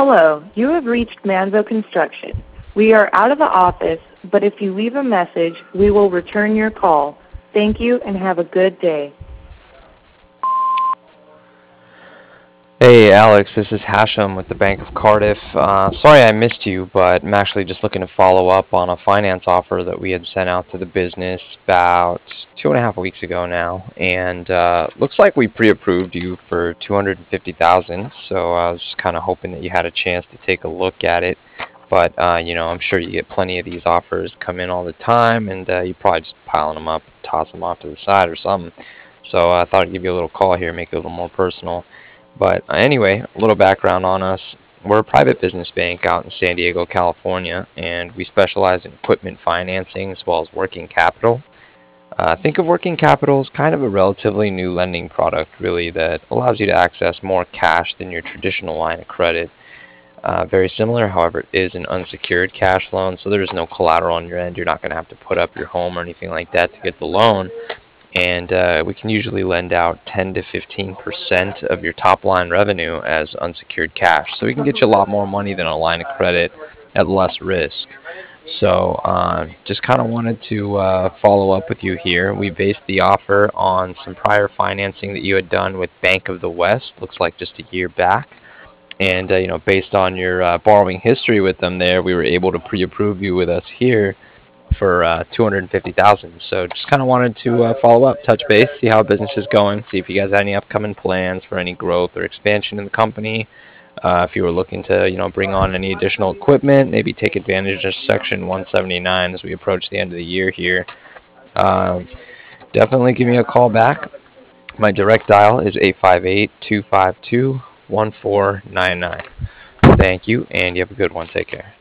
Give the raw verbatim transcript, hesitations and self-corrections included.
Hello, you have reached Manzo Construction. We are out of the office, but if you leave a message, we will return your call. Thank you and have a good day. Hey Alex, this is Hashem with the Bank of Cardiff. Uh, sorry I missed you, but I'm actually just looking to follow up on a finance offer that we had sent out to the business about two and a half weeks ago now, and uh, looks like we pre-approved you for two hundred fifty thousand dollars. So I was just kind of hoping that you had a chance to take a look at it. But uh, you know, I'm sure you get plenty of these offers come in all the time, and uh, you probably just piling them up, toss them off to the side or something. So uh, I thought I'd give you a little call here, make it a little more personal. But uh, anyway, a little background on us. We're a private business bank out in San Diego, California, and we specialize in equipment financing as well as working capital. Uh, think of working capital as kind of a relatively new lending product, really, that allows you to access more cash than your traditional line of credit. Uh, very similar, however, it is an unsecured cash loan, so there's no collateral on your end. You're not going to have to put up your home or anything like that to get the loan, and uh, we can usually lend out ten to fifteen percent of your top line revenue as unsecured cash. So we can get you a lot more money than a line of credit at less risk. So uh, just kind of wanted to uh, follow up with you here. We based the offer on some prior financing that you had done with Bank of the West, looks like just a year back. And uh, you know, based on your uh, borrowing history with them there, we were able to pre-approve you with us here for uh, two hundred fifty thousand dollars. So just kind of wanted to uh, follow up, touch base, see how business is going, see if you guys had any upcoming plans for any growth or expansion in the company. Uh, if you were looking to, you know, bring on any additional equipment, maybe take advantage of Section one seventy-nine as we approach the end of the year here. Um, definitely give me a call back. My direct dial is eight five eight, two five two, one four nine nine. Thank you, and you have a good one. Take care.